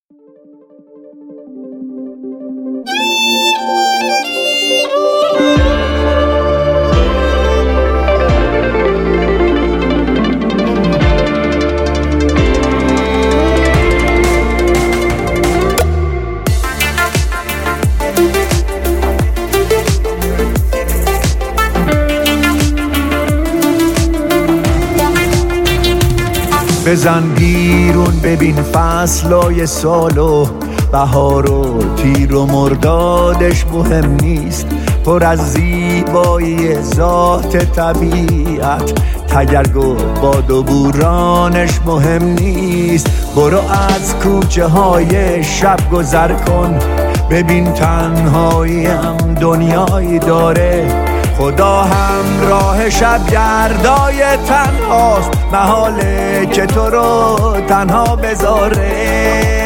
بزن بیرون ببین فصلای سالو، بهار و تیر و مردادش مهم نیست، پر از زیبایی ذات طبیعت، تگرگ و باد و بورانش مهم نیست. برو از کوچه های شب گذر کن، ببین تنهاییم دنیایی داره، خدا هم راه شب گردای تنهاست، محاله که تو رو تنها بذاره.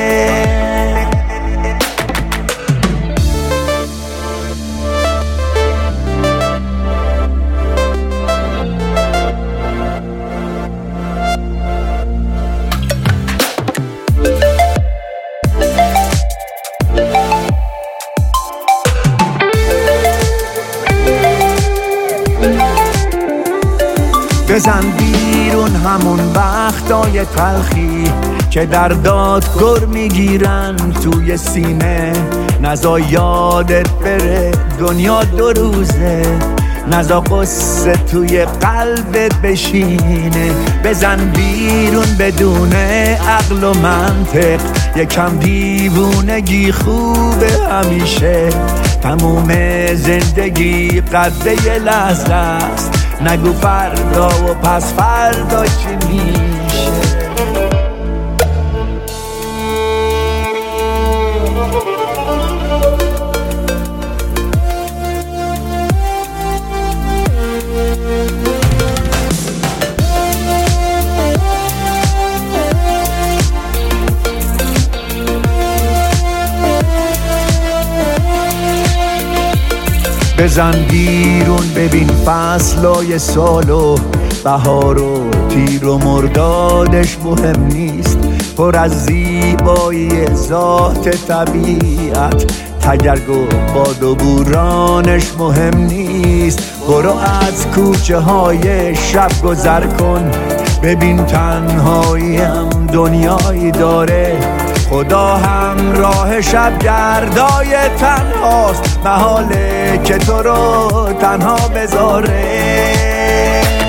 بزن بیرون همون وقتای تلخی که در دادگر میگیرن توی سینه، نزا یادت بره دنیا دو روزه، نزا قصه توی قلبت بشینه. بزن بیرون بدون عقل و منطق، یکم دیوونگی خوبه همیشه، تموم زندگی قدر یه لحظه است، نگو فردا و پس فردا چی میشه. بزن بیرون ببین فصلای سالو، بهار و تیر و مردادش مهم نیست، پر از زیبایی ذات طبیعت، تگرگ و باد و بورانش مهم نیست. برو از کوچه های شب گذر کن، ببین تنهاییم دنیایی داره، خدا هم راه شب گردای تنهاست، محاله که تو رو تنها بذاره.